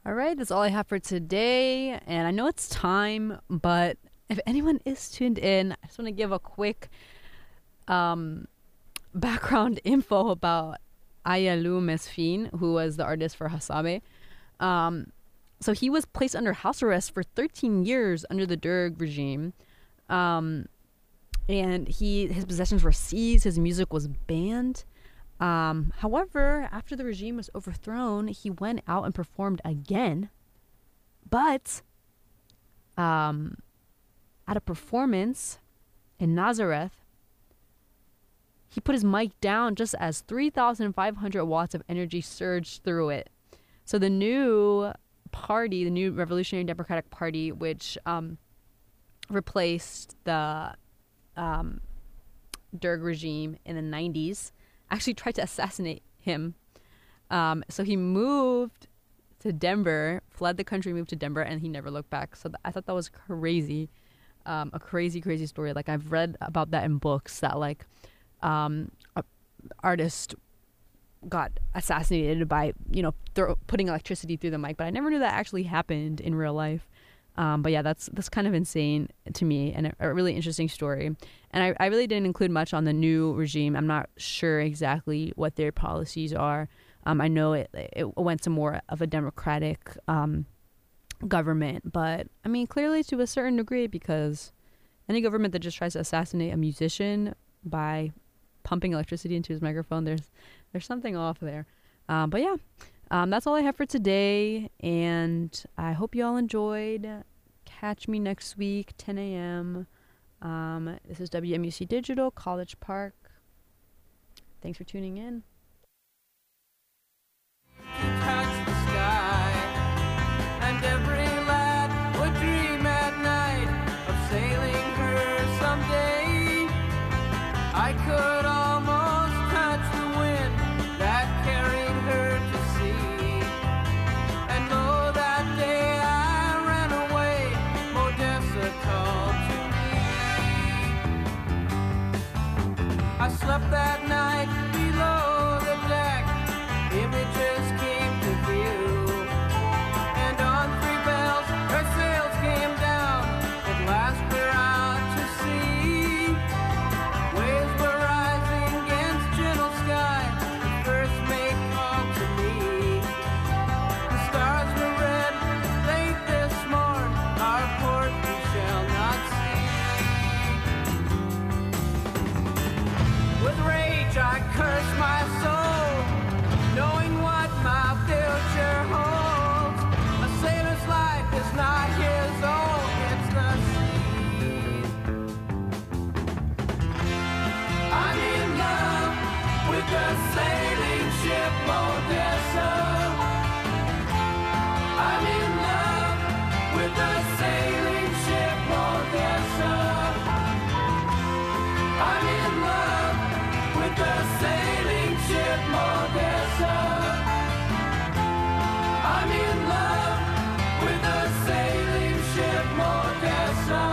All right, that's all I have for today. And I know it's time, but if anyone is tuned in, I just want to give a quick background info about Ayalu Mesfin, who was the artist for Hasabe. So he was placed under house arrest for 13 years under the Derg regime. And his possessions were seized, his music was banned. However, after the regime was overthrown, he went out and performed again. But at a performance in Nazareth, he put his mic down just as 3,500 watts of energy surged through it. So the new party, the new Revolutionary Democratic Party, which replaced the Derg regime in the 90s, actually tried to assassinate him. So he moved to Denver, fled the country, moved to Denver, and he never looked back. So I thought that was crazy. A crazy, crazy story. Like, I've read about that in books, that like an artist got assassinated by, putting electricity through the mic, but I never knew that actually happened in real life. But yeah, that's kind of insane to me, and a really interesting story. And I really didn't include much on the new regime. I'm not sure exactly what their policies are. I know it went to more of a democratic government, but I mean, clearly to a certain degree, because any government that just tries to assassinate a musician by pumping electricity into his microphone, there's something off there. But yeah, that's all I have for today, and I hope you all enjoyed. Catch me next week, 10 a.m. This is WMUC Digital, College Park. Thanks for tuning in. Touch the sky, and every lad would dream at night of sailing her someday. I could almost touch the wind that carried her to sea, and oh, that day I ran away, Modessa called to me. I slept that night below the deck, images came to view, and on 3 bells her sails came down. At last we're out to sea. Waves were rising against gentle sky. The first mate called to me. The stars were red late this morn. Our port we shall not see. With rage I curse my soul, knowing what my future holds. A sailor's life is not his own, it's the sea's. I'm in love with the sailing ship Modessa. I'm in love with the sailing ship Modessa. I'm in love with the sailing ship Modessa. I'm in love with the sailing ship Modessa.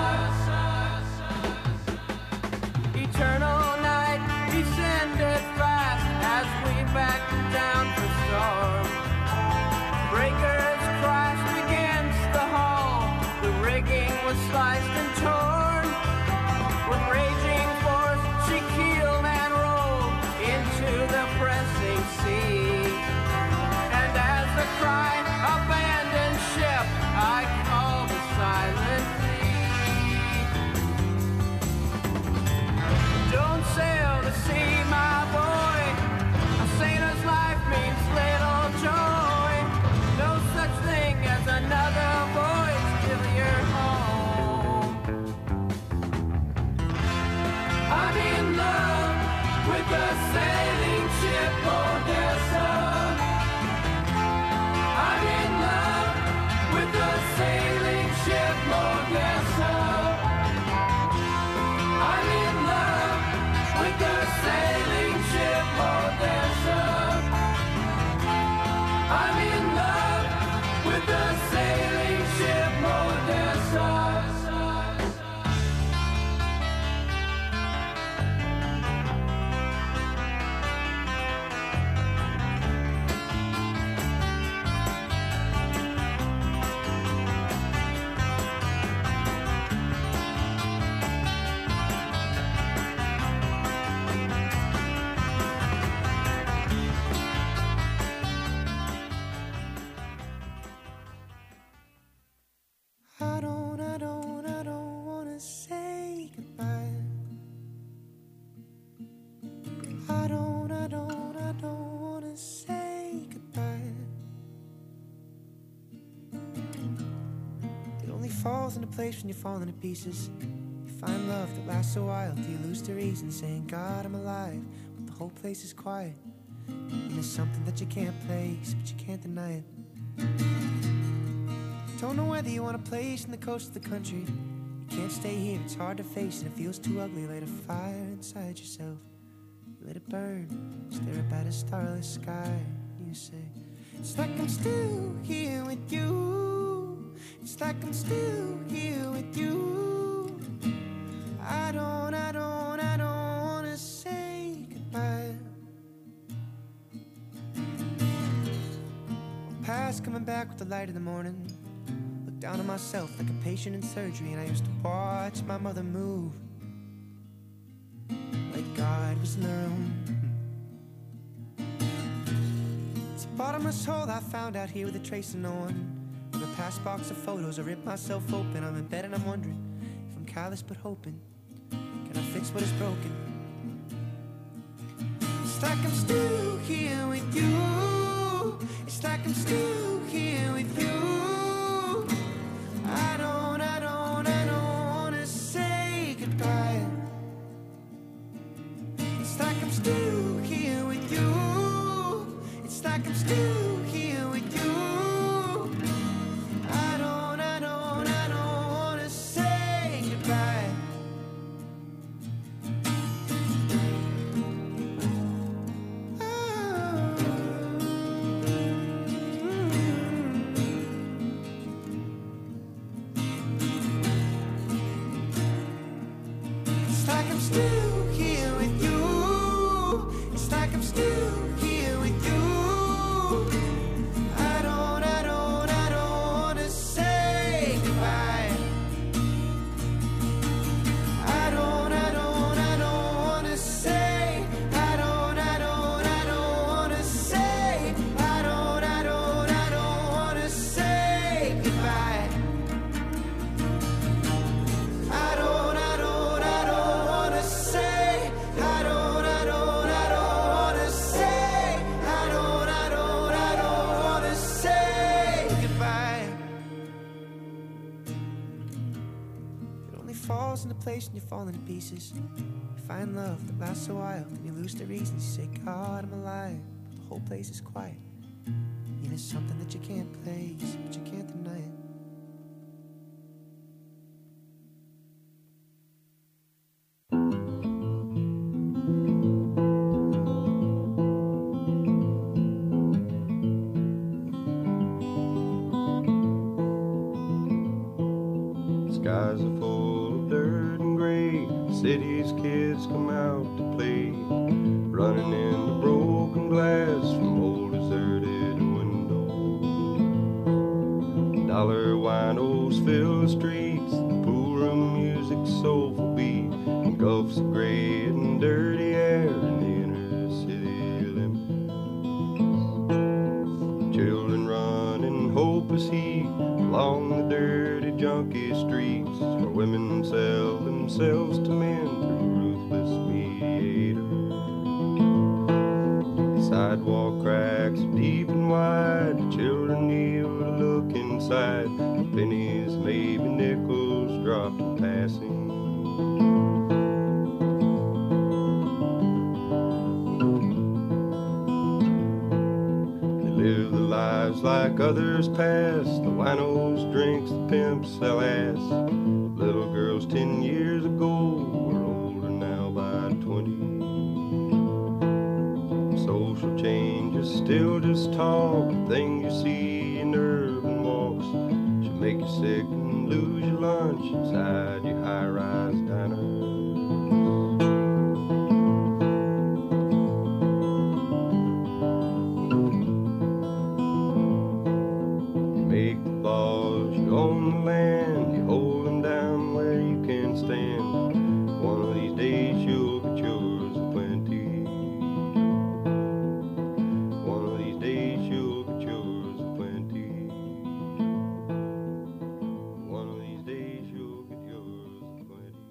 Eternal night descended fast as we backed down for storm. Breakers crashed against the hull. The rigging was sliced and torn. With raging force she keeled and rolled into the pressing sea. And as the cry, abandon ship, I call the silent fleet. Don't sail to sea, my boy. A sailor's falls into place when you're falling to pieces. You find love that lasts a while till you lose the reason, saying, God, I'm alive, but the whole place is quiet. And there's something that you can't place, but you can't deny it. Don't know whether you want a place in the coast of the country. You can't stay here, it's hard to face, and it feels too ugly. Light a fire inside yourself, let it burn, stare up at a starless sky. You say, it's like I'm still here with you. It's like I'm still here with you. I don't wanna say goodbye. Past coming back with the light of the morning. Look down on myself like a patient in surgery, and I used to watch my mother move like God was in the room. It's a bottomless hole I found out here with a trace of no one. In a past box of photos, I ripped myself open. I'm in bed and I'm wondering if I'm callous but hoping. Can I fix what is broken? It's like I'm still here with you. It's like I'm still here with you. I don't wanna say goodbye. It's like I'm still here with you. It's like I'm still here with you. I don't wanna say goodbye. It's like I'm still here with you. It's like I'm still here with you. I don't wanna say goodbye. I don't wanna say. I don't wanna say. I don't wanna say goodbye. I don't wanna say. I don't wanna say. I don't wanna say goodbye. It only falls into place when you're falling to pieces. You find love that lasts a while, then you lose the reason. You say, God, I'm alive, but the whole place is quiet. And there's something that you can't place, but you can't deny it. Skies are full of dirt and gray. City's kids come out to play, running into broken glass from old deserted windows. Dollar winos fill the streets, the pool room music's soulful beat engulfs the gray and dirty air in the inner city limits. Children run in hopeless heat along the dirty junkie streets, where women sell themselves to men through ruthless mediators. Sidewalk cracks are deep and wide, the children kneel to look inside. Pennies, maybe nickels, dropped in passing. Live their lives like others pass. The winos drinks, the pimps sell ass. Little girls 10 years ago were older now by 20. Social change is still just talk. The thing you see in urban walks should make you sick and lose your lunch inside your high-rise diner. Make the laws, you own the land, you hold them down where you can stand. One of these days you'll get yours aplenty. One of these days you'll get yours aplenty. One of these days you'll get yours aplenty.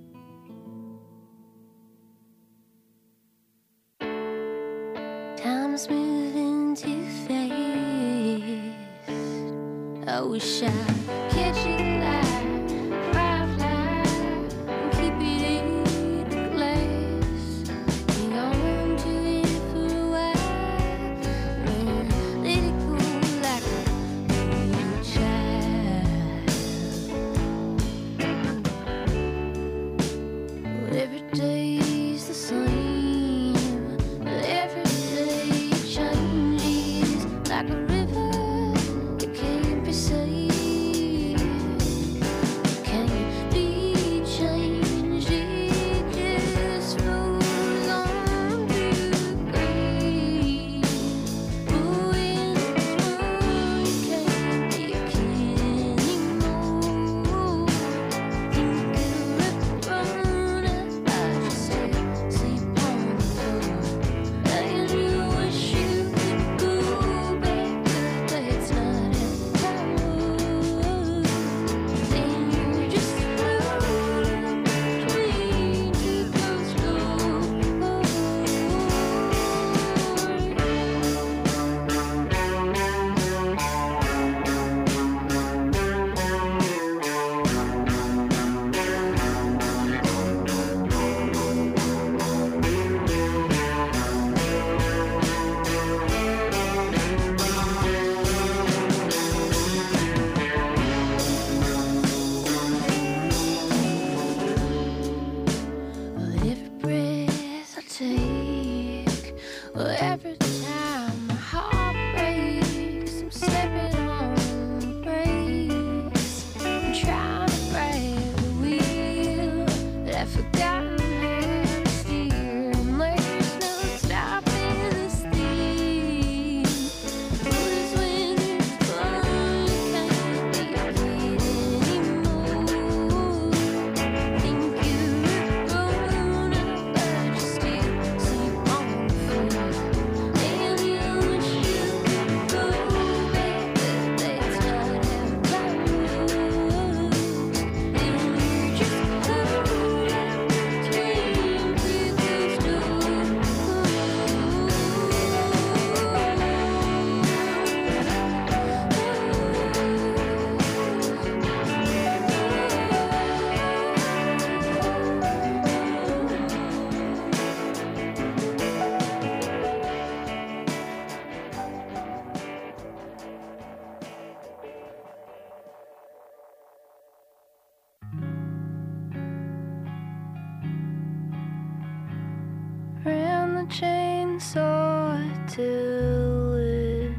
Time's moving too fast. I wish I could catch you live. Well, every time my heart breaks, I'm stepping on the brakes. I'm trying to break the wheel that I've forgotten how to steer. And there's no stopping this thing. Cause when it's gone, can't take it anymore. Think you're grown up, but you still sleep on the floor. And you wish you could go back, but that's not how it goes. And we're just cold out between three closed Ran the chainsaw till it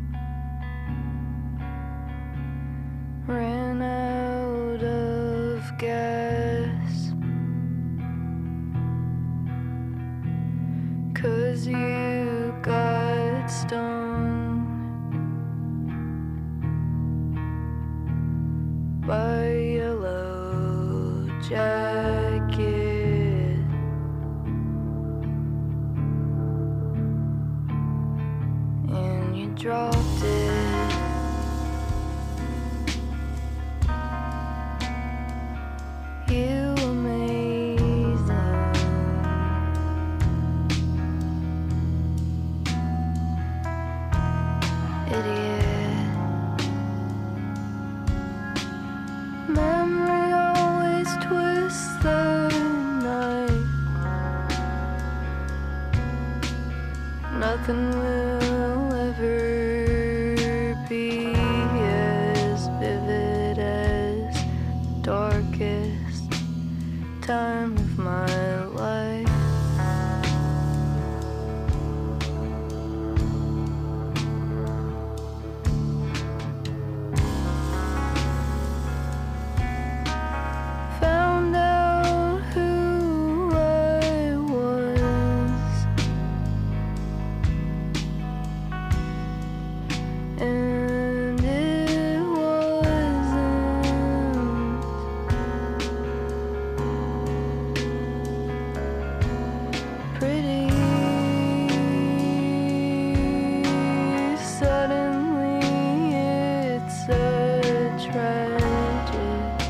ran out of gas. 'Cause you got stung by a yellow jacket. And you dropped it. You amazing idiot. Memory always twists the knife. Nothing will ever be as vivid as the darkest time of my life. Found out who I was, and it wasn't pretty. Suddenly it's a tragic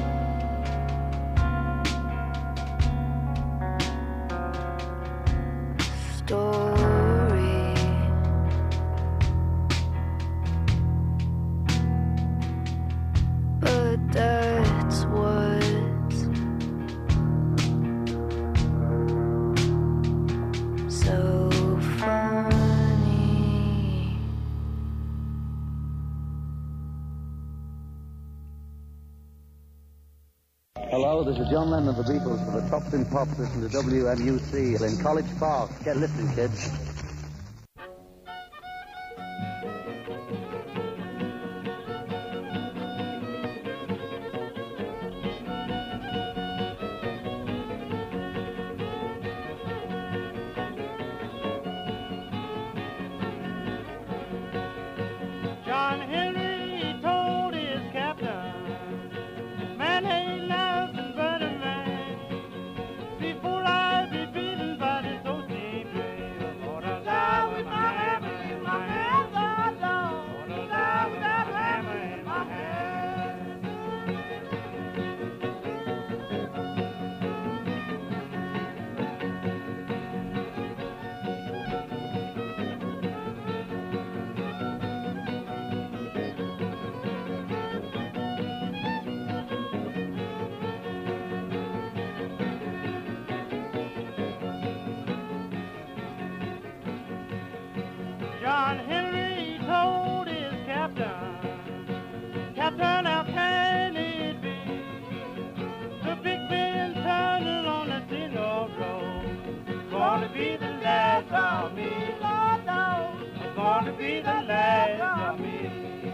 story. But that's what's so funny. Hello, this is John Lennon of the Beatles for the Tops in Pops. Listen to WMUC in College Park. Get listening, kids. John Henry told his captain, man ain't nothing but a man. Before I be beaten by this old steam train, Lord, I'll die with my hammer in my hand. Lord, I'll die with that hammer in my hand. John Henry told his captain, Captain, how can it be? The big Ben turning on the tin old road, gonna be the last of me. be the last of me.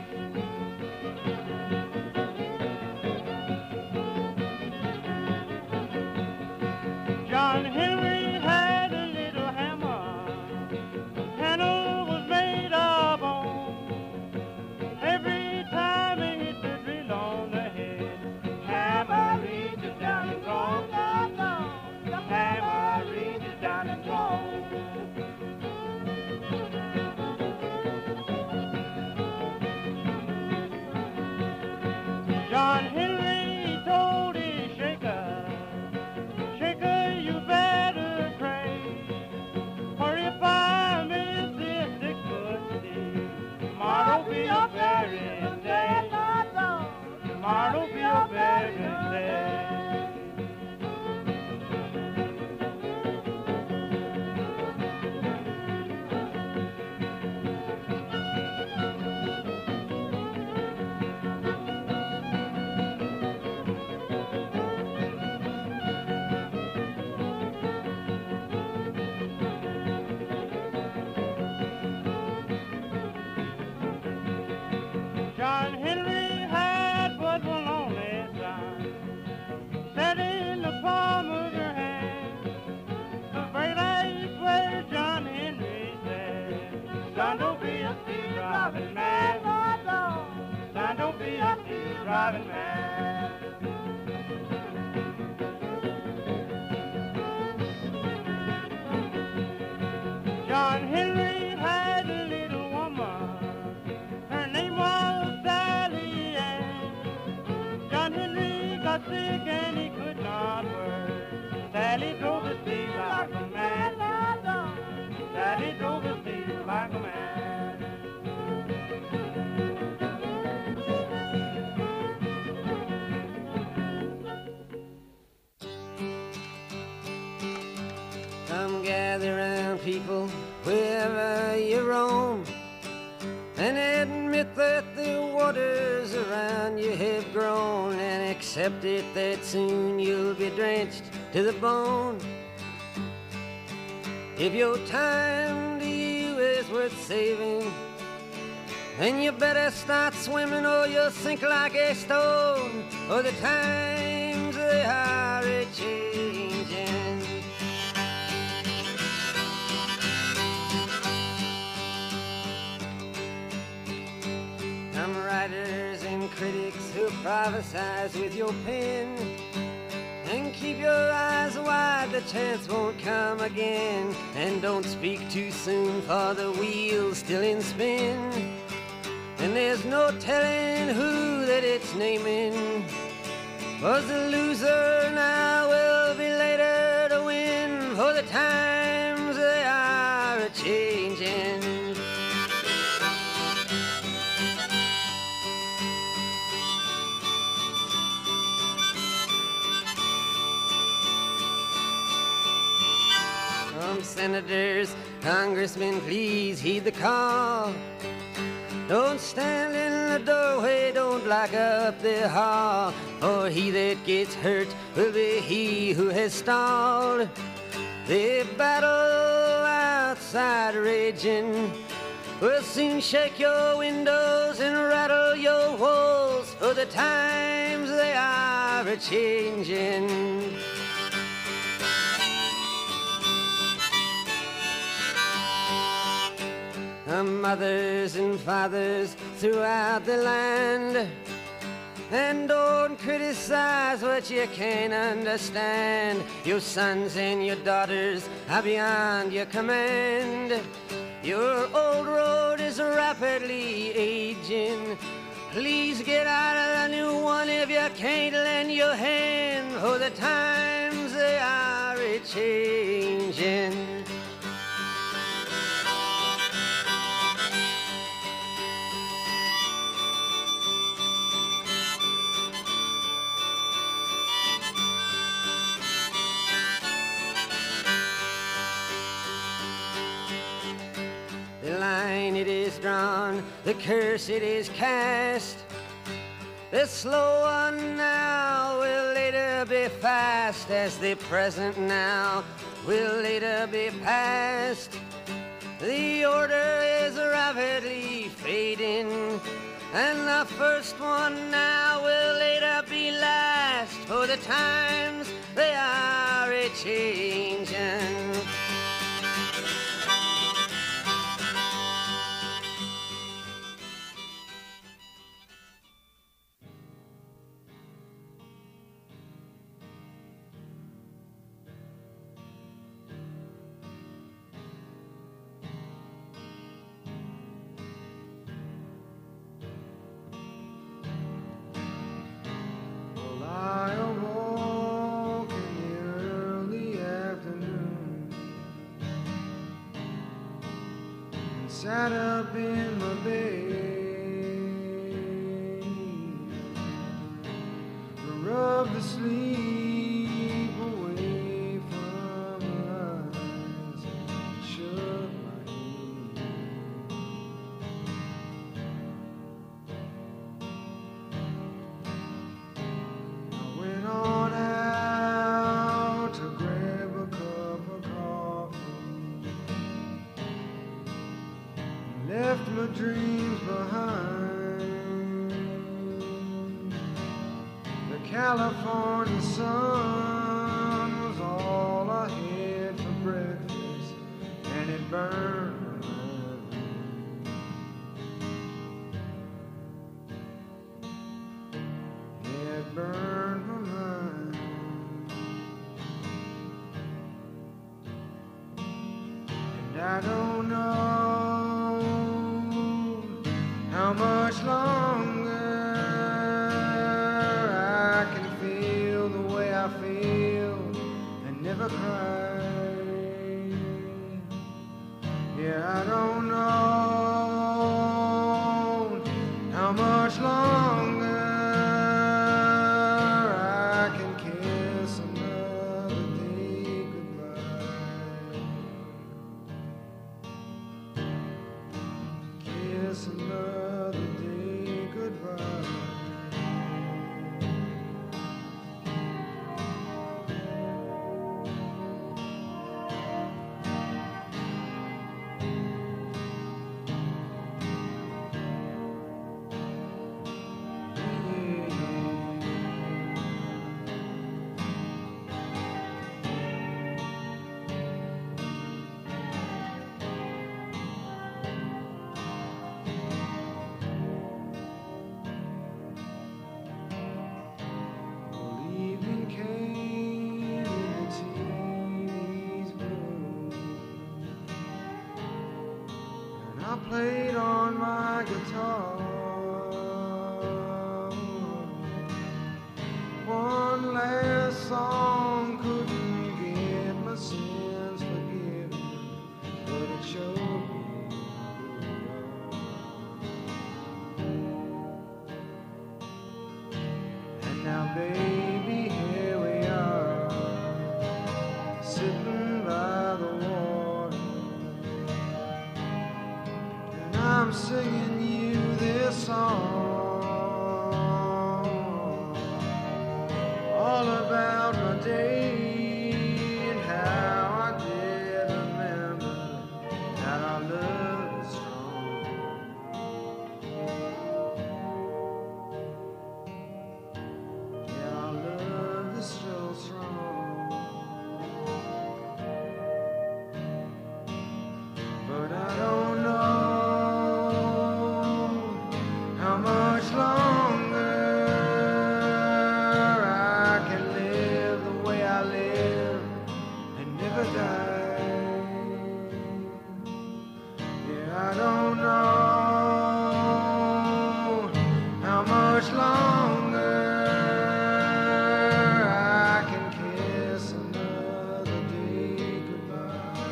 John Henry had a little hammer, handle was made of bone. Every time he hit the drill on the head, hammer reaches down and goes. The hammer reaches down and goes. John Henry told his shaker, shaker, you better pray, for if I miss this 6-foot stick, tomorrow'll be a burying day. Tomorrow'll be a burying day. John Henry had but one only son, set in the palm of your hand. The very last word John Henry said, son, don't be a thief robbing man. Son, don't be a thief robbing man. John Henry had a little woman, her name was Sally Ann. John Henry got sick and he could not work. Sally drove his feet like a man. Sally drove his feet like a man. Come gather round, people, wherever you roam, and admit that the waters around you have grown, and accept it that soon you'll be drenched to the bone. If your time to you is worth saving, then you better start swimming or you'll sink like a stone, or the times they are a-changing. Some writers and critics who prophesize with your pen, and keep your eyes wide, the chance won't come again. And don't speak too soon, for the wheel's still in spin, and there's no telling who that it's naming. Was the loser now will be later to win, for the times they are a-changing. Senators, congressmen, please heed the call. Don't stand in the doorway, don't block up the hall, for he that gets hurt will be he who has stalled. The battle outside raging will soon shake your windows and rattle your walls, for the times they are a-changing. Mothers and fathers throughout the land, and don't criticize what you can't understand. Your sons and your daughters are beyond your command. Your old road is rapidly aging. Please get out of the new one if you can't lend your hand, for the times they are a-changing. The line it is drawn, the curse it is cast. The slow one now will later be fast, as the present now will later be past. The order is rapidly fading, and the first one now will later be last, for the times they are a-changing. I awoke in the early afternoon and sat up in my bed, rubbed the sleep away from my eyes and shook my head. Went on out to grab a cup of coffee, left my dreams behind. The California sun was all I had for breakfast, and it burned my mind. It burned my mind. And I don't know how much longer I can feel the way I feel and never cry. Yeah, I don't know how much longer I can kiss another day goodbye. Kiss another day goodbye. Well, evening came and the TV's blue, and I played on my guitar. One last song couldn't get my sins forgiven, but it showed me who you are. And now, baby, here we are, sitting by the water, and I'm singing you this song, all about my day and how I did remember that our love is strong. Yeah, our love is still strong. But I don't know how much longer I can live the way I live and never die. Yeah, I don't know how much longer I can kiss another day goodbye.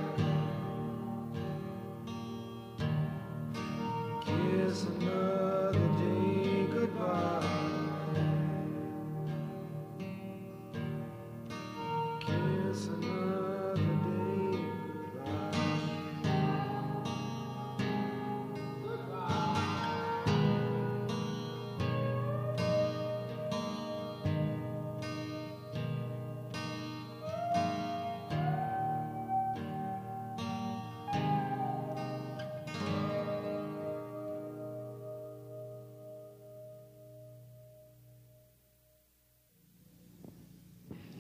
Kiss another day goodbye. Kiss another day goodbye.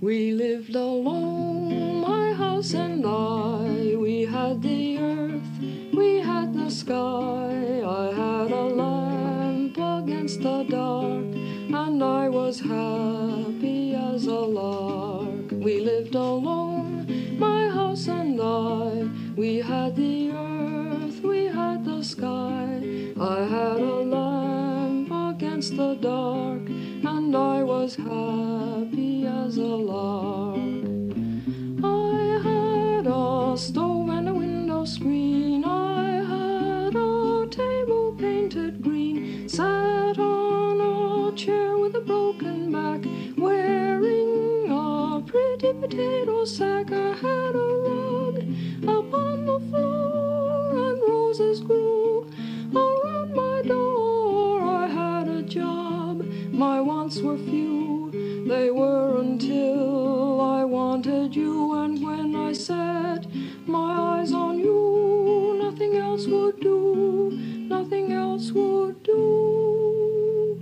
We lived alone, my house and I. We had the earth, we had the sky. I had a lamp against the dark, and I was happy as a lark. We lived alone, my house and I. We had the earth, we had the sky. I had a lamp against the dark, and I was happy as a lark. I had a stove and a window screen. I had a table painted green. Sat on a chair with a broken back, wearing a pretty potato sack. I had a rug upon the floor, and roses grew around my door. I had a job, my wants were few. They were until I wanted you, and when I set my eyes on you, nothing else would do, nothing else would do.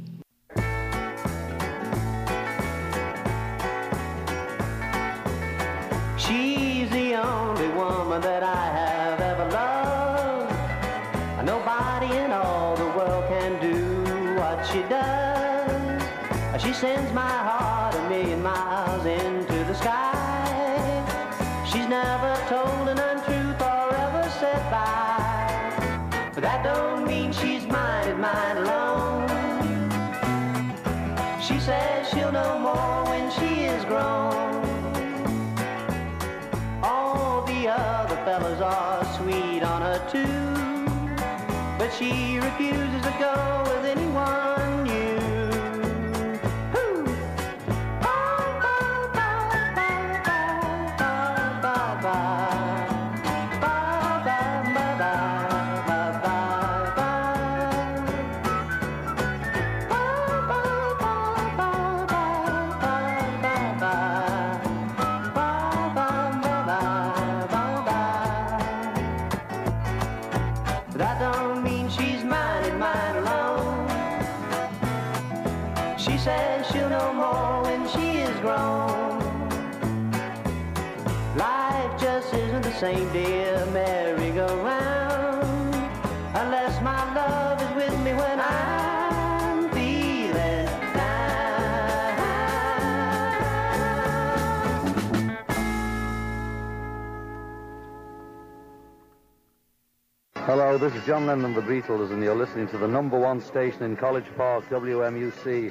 She's the only woman that I have ever loved. Nobody in all the world can do what she does. She sends my heart a million miles into the sky. She's never told an untruth or ever said lie. But that don't mean she's mine alone. She says she'll know more when she is grown. All the other fellas are sweet on her too, but she refuses to go with anyone new. That don't mean she's mine alone. She says she'll know more when she is grown. Life just isn't the same, dear merry-go-round, unless my love is with me when I'm feeling down. Hello, this is John Lennon of the Beatles, and you're listening to the #1 station in College Park, WMUC.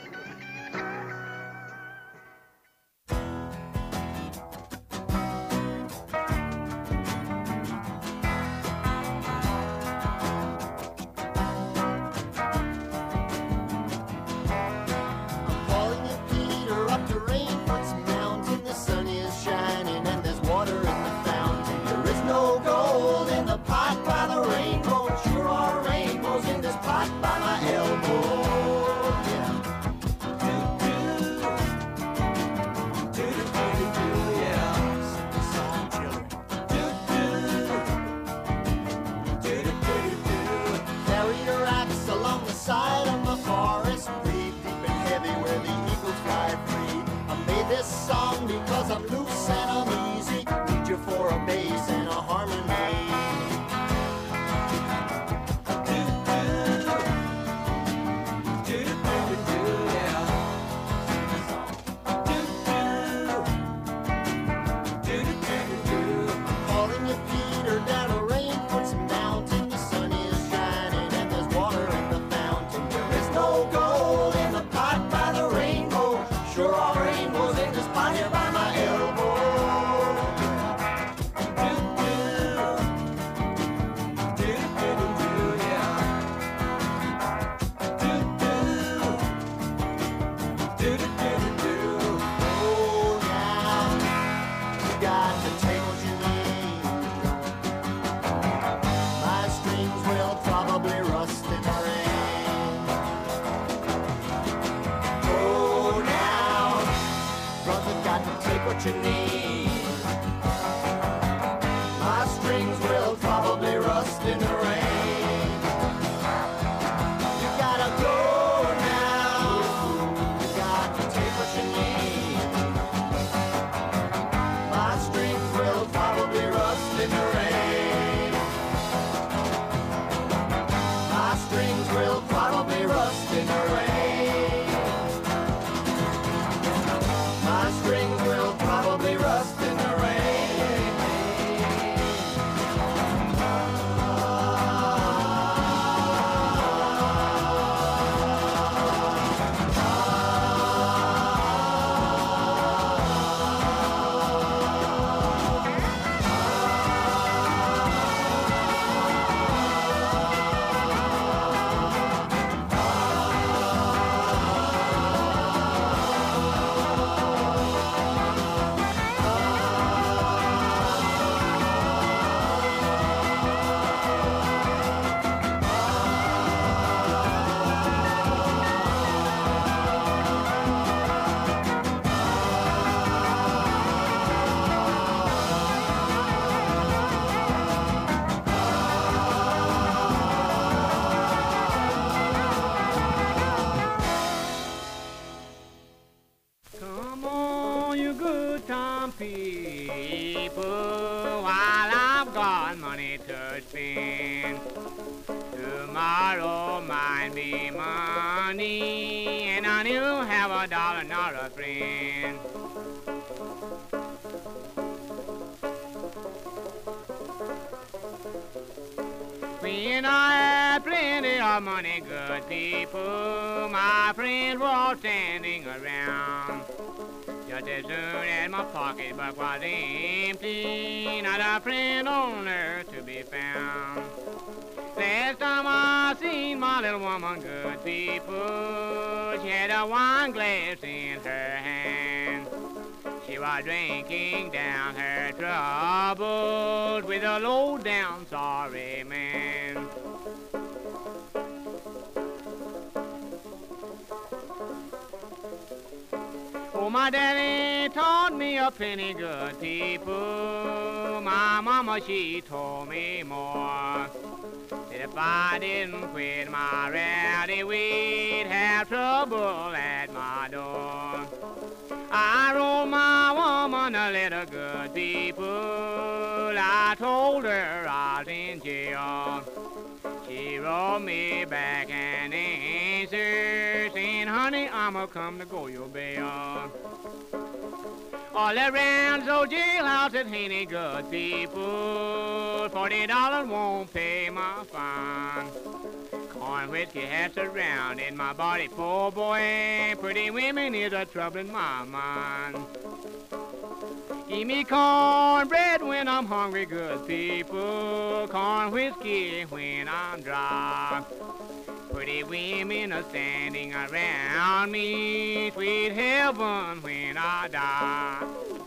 Calling you Peter up to Rainfort's Mountain. The sun is shining and there's water in the fountain. There is no gold in the pot by the rainbow. Sure are rainbows in this pot by my elbow. Yeah. Carry your axe along the side of the forest. Breathe deep and heavy where the eagles fly free. I made this song because I'm loose and I'm easy. Need you for a bass and a harmony. Calling you Peter down a Rainfort's Mountain. The sun is shining and there's water in the fountain. There is no gold in the pot by the rainbow. Sure are rainbows in this pot here by my elbow. Oh, now you got to take what you need. My strings will probably rust in the rain. Oh, now, brother, got to take what you need. My strings will probably rust in the rain. You gotta go now. You got to take what you need. money to spend. Tomorrow might be Monday, and I don't have a dollar nor a friend. When I had plenty of money, good people, my friends were all standing around. Just as soon as my pocketbook was empty, not a friend on earth to be found. Last time I seen my little woman, good people, she had a wine glass in her hand. She was drinking down her troubles with a low-down sorry man. Oh, my daddy taught me a plenty, good people. My mama, she told me more. That if I didn't quit my rowdy, we'd have trouble at my door. I wrote my woman a letter, good people. I told her I was in jail. She wrote me back an answer saying, honey, I'ma come to go your bail. All around those jailhouses ain't any good people. $40 won't pay my fine. Corn whiskey has surrounded my body, poor boy. Pretty women is a trouble in my mind. Give me cornbread when I'm hungry, good people. Corn whiskey when I'm dry. Pretty women are standing around me. Sweet heaven when I die.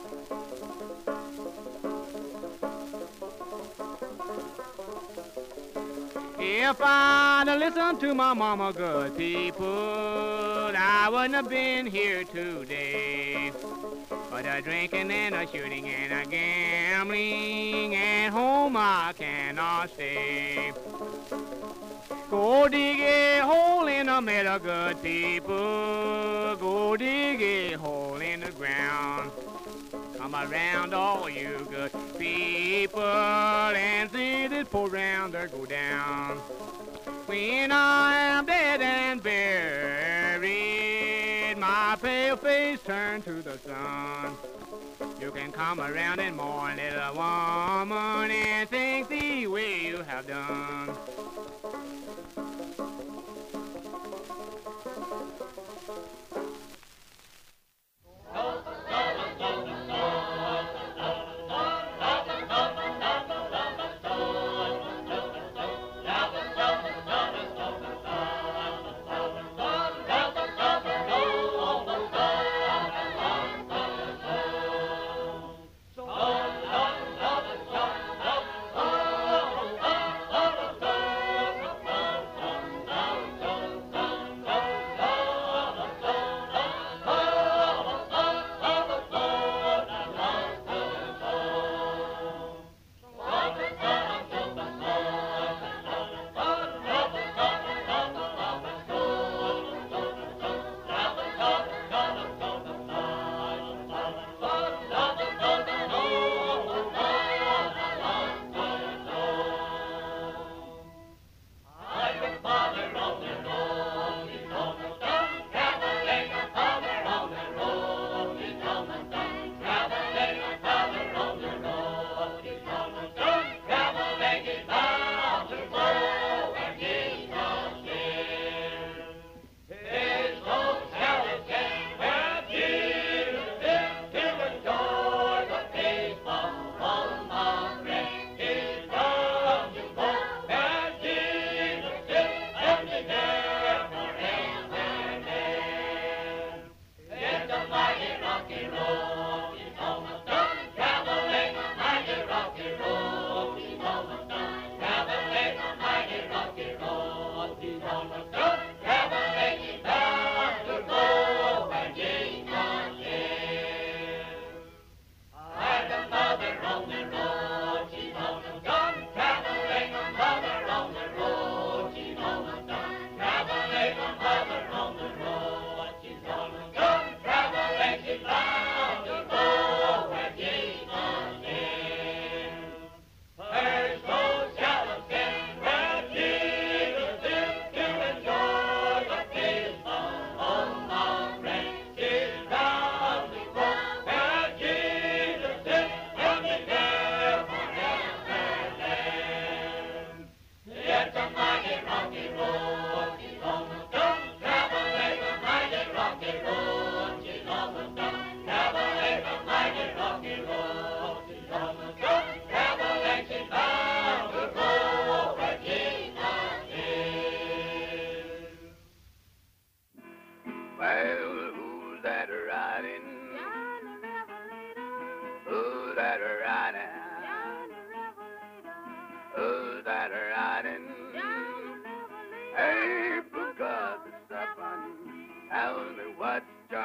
If I'd listened to my mama, good people, I wouldn't have been here today. But a drinking and a shooting and a gambling, at home I cannot stay. Go dig a hole in the middle, good people. Go dig a hole in the ground. Come around, all you good people, and see this poor rounder go down. When I am dead and buried, my pale face turn to the sun. You can come around and mourn, little woman, and think the way you have done.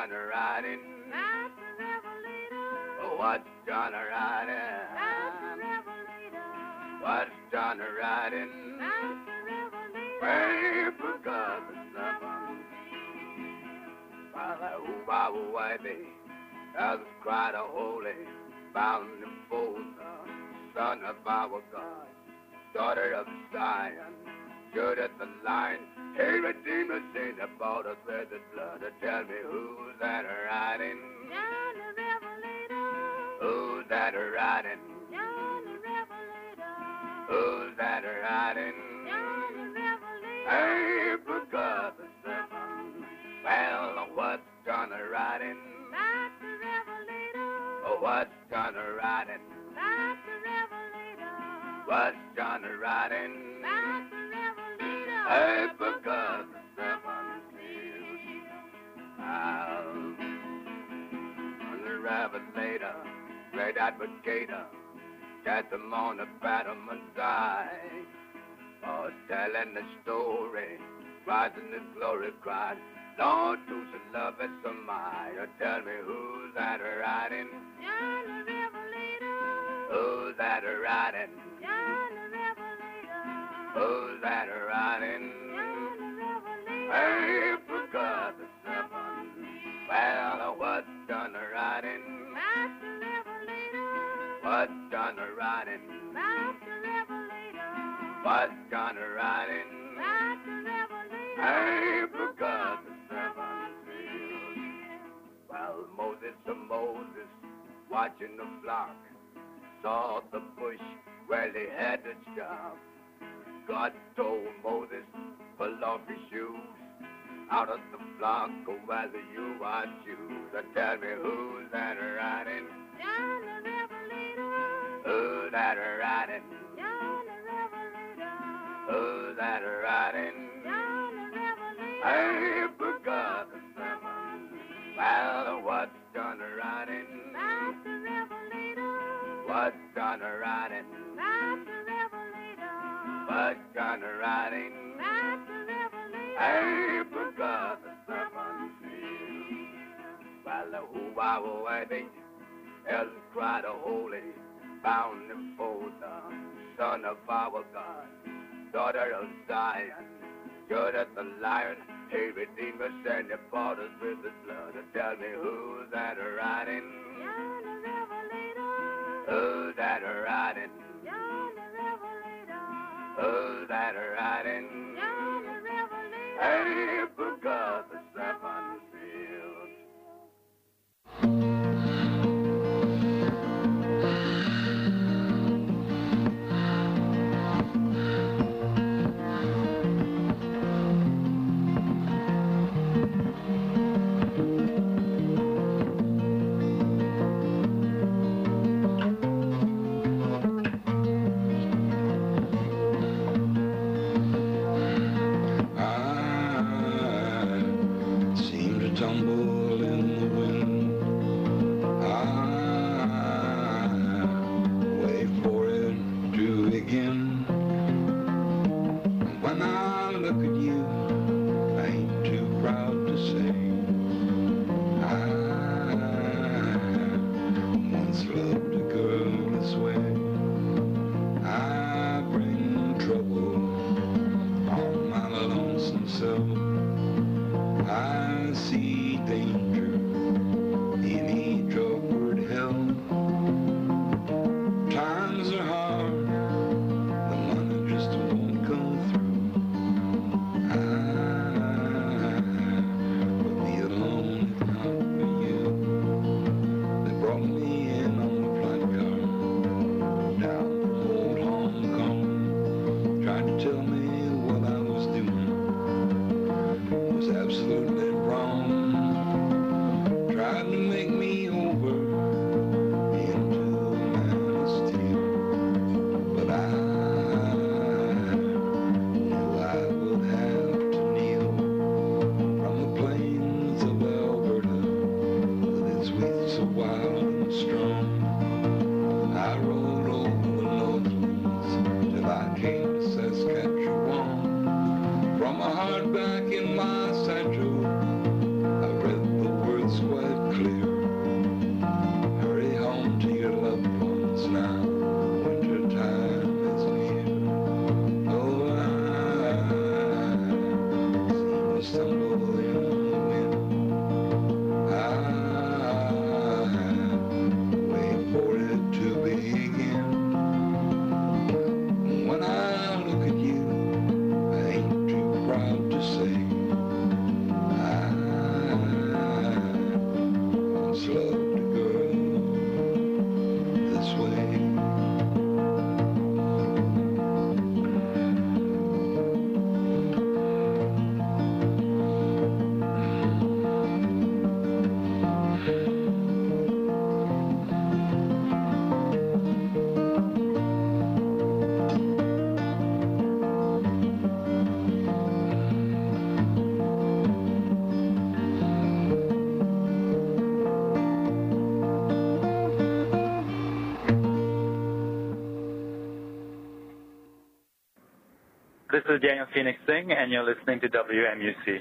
Johnny riding? That's the Revelator. What's Johnny riding? That's the Revelator. What's Johnny riding? That's the Revelator. Paper got the seven. Baba Whitey, as cried a holy, bound and bold, son of our God, daughter of Zion, good at the line. Hey, Redeemer, sing about us with the blood. Tell me who's that riding? John the Revelator. Who's that riding? John the Revelator. Who's that riding? John the Revelator. Hey, because the seven. Well, what's John riding? That's the Revelator. What's John riding? That's the Revelator. What's John riding? That's the Revelator. Hey, because the seven seals. I'm the Revelator, great advocator, got them on the battlement side. Oh, telling the story, rising the glory cried. Lord, who's the love and some eye. Tell me who's that riding? John the Revelator. Who's that riding? John the Revelator. Who's that riding? John the Revelator. Hey, because the seven. Well, what's John riding? That's the Revelator. What's John riding? That's the Revelator. What's John riding? That's the Revelator. Hey, because the seven seals. Well, Moses, watching the flock, saw the bush where they had to stop. God told Moses, pull off your shoes, out of the flock, or whether you are Jews. Tell me who's that riding? John the Revelator. Who's that riding? John the Revelator. Who's that riding? John the Revelator. Hey, because the seven. Well, what's John riding? That's the Revelator. What's John riding? That's the Revelator. What's John riding? That's the Revelator. Hey, because the seven seals. Well, who I will wait, else cried a holy, bound and fold, son of our God, daughter of Zion, good at the lion. Hey, Redeemer, send your fathers with the blood. Tell me who's that riding? John the Revelator. Who's that riding? John the Revelator. Who's that riding? John the Revelator. Hey, because the seven seals. Tumble in the wind. Wait for it to begin. When I look at you, I ain't too proud to say I once loved a girl this way. I bring trouble on my lonesome self. I see danger in each upward hell. Times are hard, the money just won't come through. I would be alone if not for you. They brought me in on the flight car down from old Hong Kong. Tried to tell me what I was doing was absolutely wrong. Tried to make me over into a man of steel, but I knew I would have to kneel from the plains of Alberta with its wheat so wild and strong. I rode over the Northlands till I came to Saskatchewan. From a hardback in my satchel, I read the words This is Daniel Phoenix Singh, and you're listening to WMUC.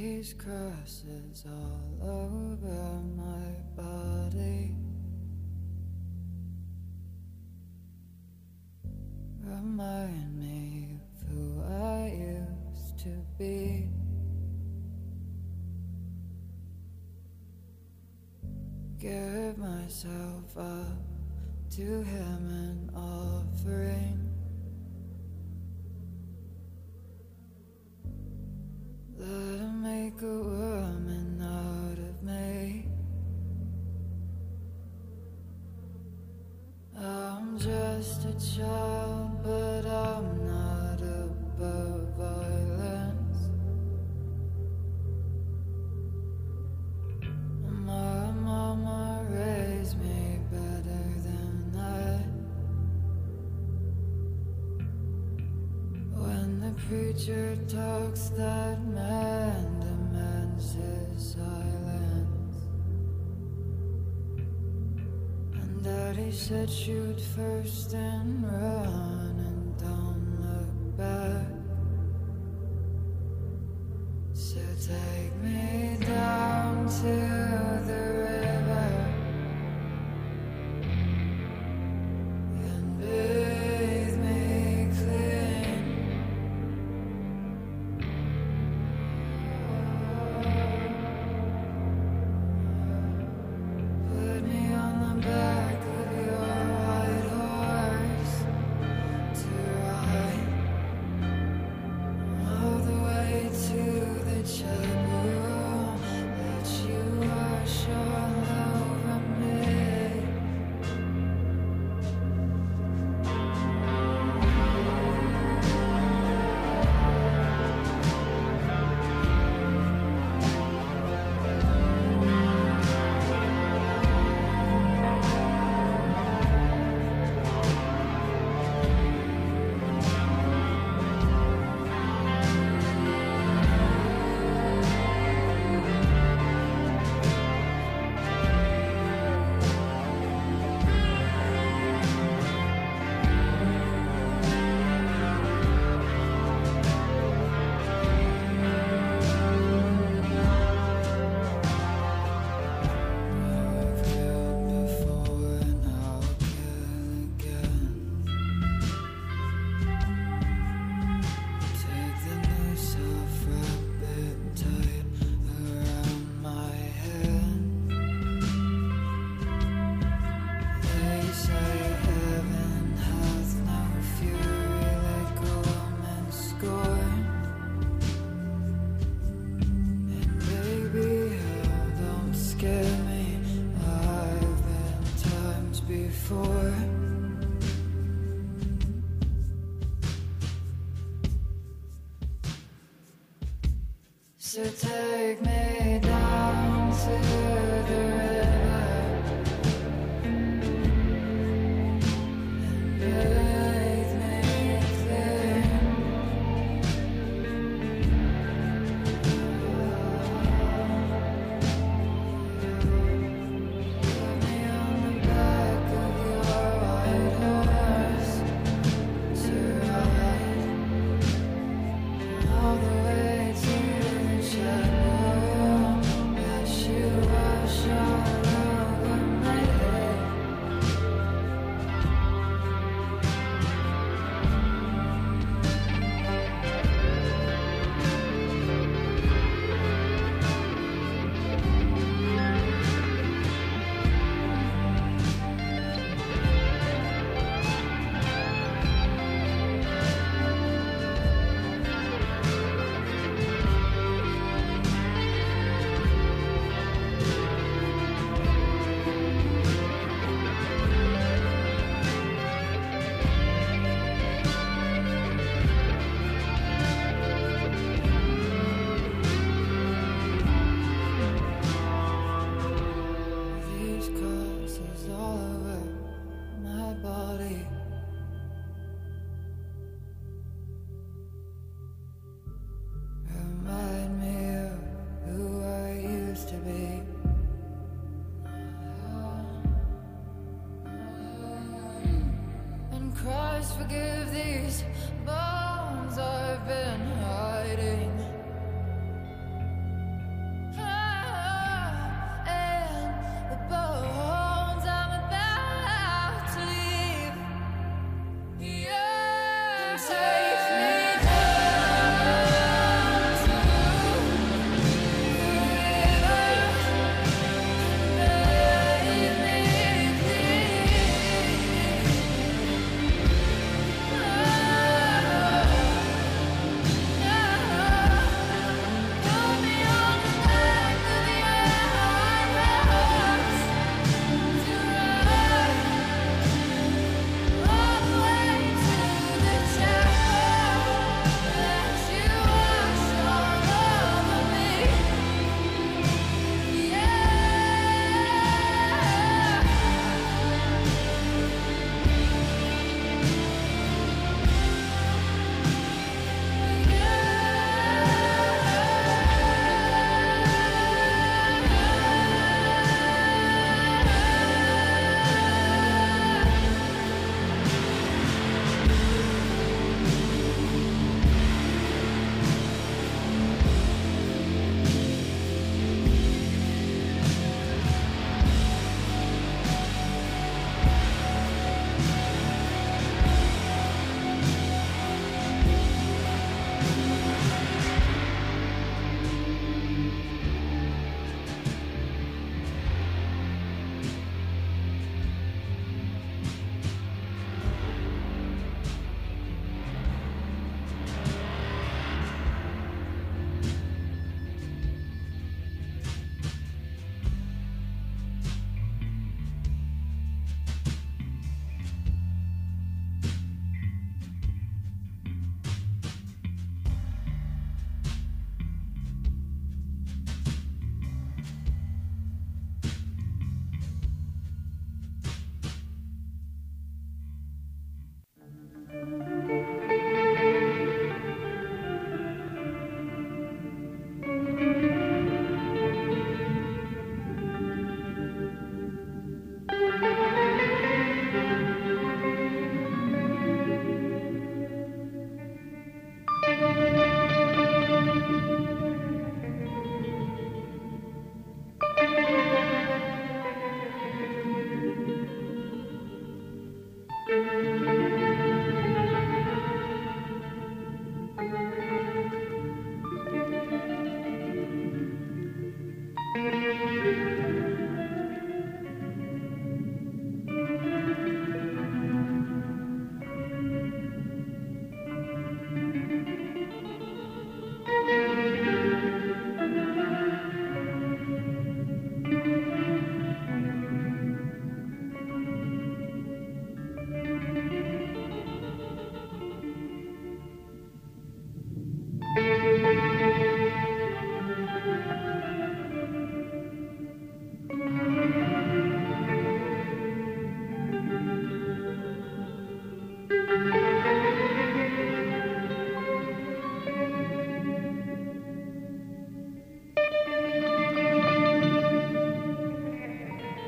these crosses all over my body. Remind me of who I used to be. Give myself up to him an offering. Let him make a woman out of me. I'm just a child, but I'm not above violence. My mama raised me better than that. When the preacher talks, that man demands his silence. And Daddy said shoot first and run and don't look back. So take me down to the river and bathe me clean. Put me on the back of your white horse to ride all the way to the chapel. Let you wash all over me. I've killed before and I'll kill again. Take the noose off, wrap it tight around my head. They say heaven hath no fury like a woman's scorn. And baby, hell don't scare me. I've been times before. So take me down to the river